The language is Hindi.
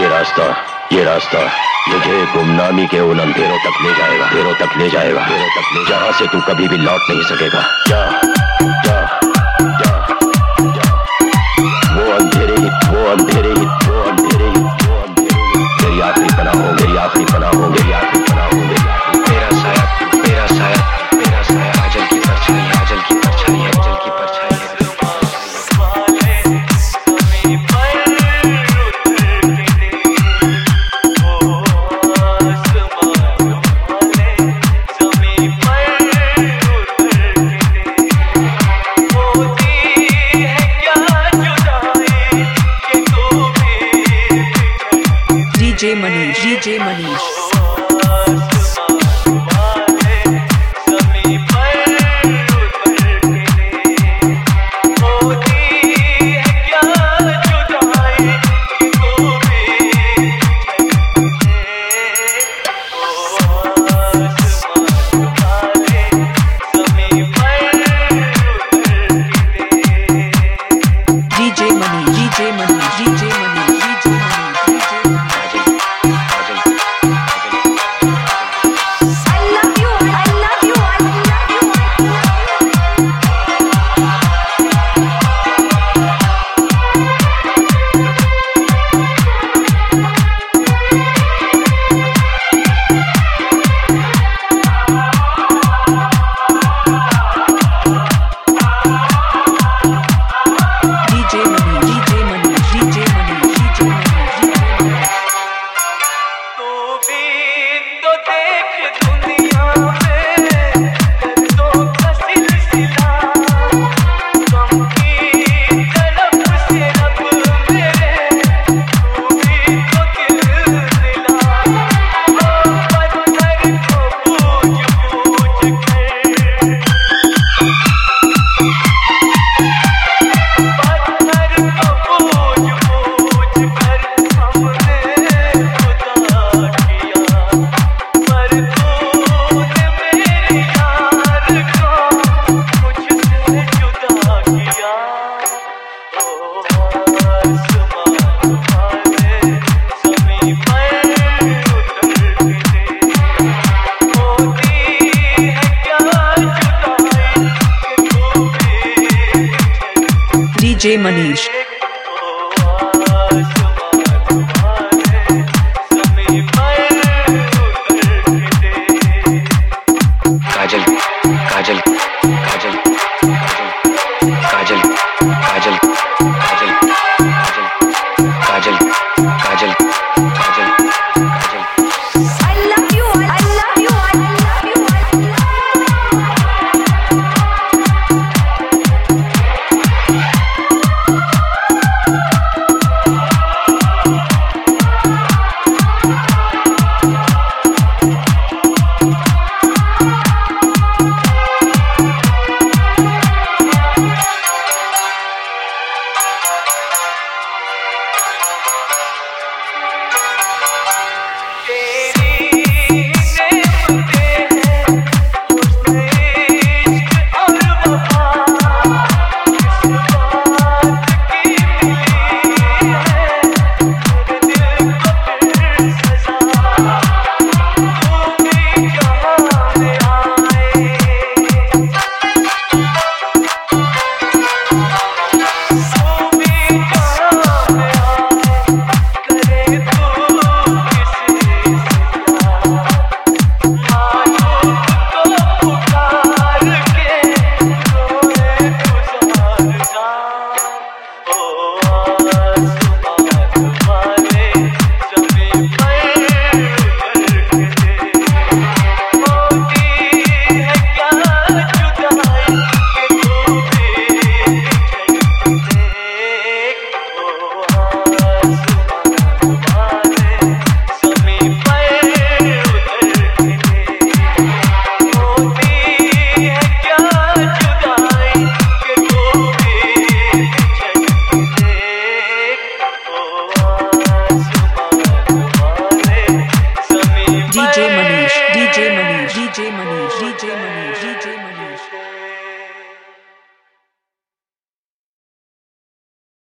ये रास्ता मुझे गुमनामी के उन अंधेरों तक ले जाएगा, जहाँ से तू कभी भी लौट नहीं सकेगा। जा जा जा जा, वो अंधेरे ही तेरी आखिरी पनाह हो, मेरी आखिरी पनाह हो, मेरी आखिरी पनाह हो, मेरी आखिरी। मेरा साया आजल की परछाई है, आजल की परछाई है, आजल की परछाई है। DJ Manish